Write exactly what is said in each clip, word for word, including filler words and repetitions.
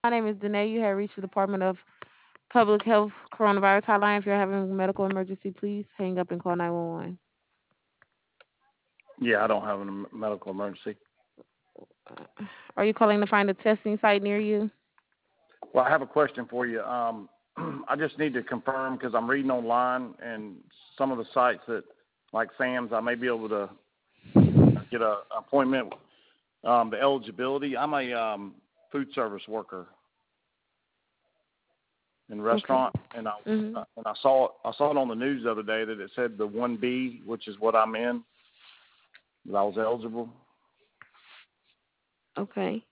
My name is Danae. You have reached the Department of Public Health Coronavirus Hotline. If you're having a medical emergency, please hang up and call nine one one. Yeah, I don't have a m- medical emergency. Are you calling to find a testing site near you? Well, I have a question for you. Um, I just need to confirm because I'm reading online and some of the sites that, like Sam's, I may be able to get a appointment. Um, the eligibility. I'm a um, food service worker in Okay. restaurant, and I Mhm. and I saw it. I saw it on the news the other day that it said the one B, which is what I'm in, that I was eligible. Okay.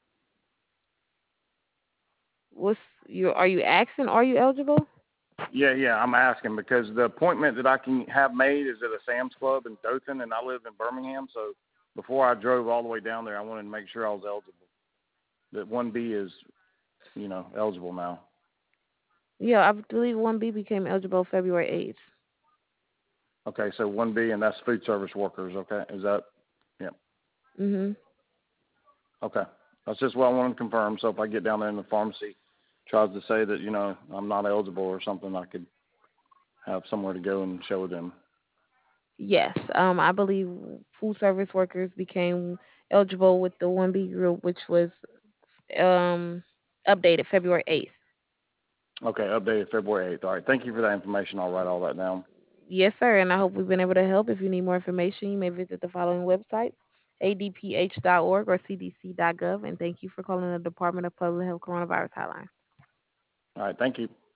What's you? Are you asking? Are you eligible? Yeah, yeah, I'm asking because the appointment that I can have made is at a Sam's Club in Dothan, and I live in Birmingham. So before I drove all the way down there, I wanted to make sure I was eligible. That one B is, you know, eligible now. Yeah, I believe one B became eligible February eighth. Okay, so one B, and that's food service workers. Okay, is that? Yeah. Mhm. Okay, that's just what I wanted to confirm. So if I get down there and the pharmacy tries to say that you know I'm not eligible or something, I could have somewhere to go and show them. Yes. Um, I believe food service workers became eligible with the one B group, which was um updated February eighth. Okay, updated February eighth. All right, thank you for that information. I'll write all that down. Yes, sir, and I hope we've been able to help. If you need more information, you may visit the following websites: a d p h dot org or c d c dot gov. And thank you for calling the Department of Public Health Coronavirus Hotline. All right, thank you.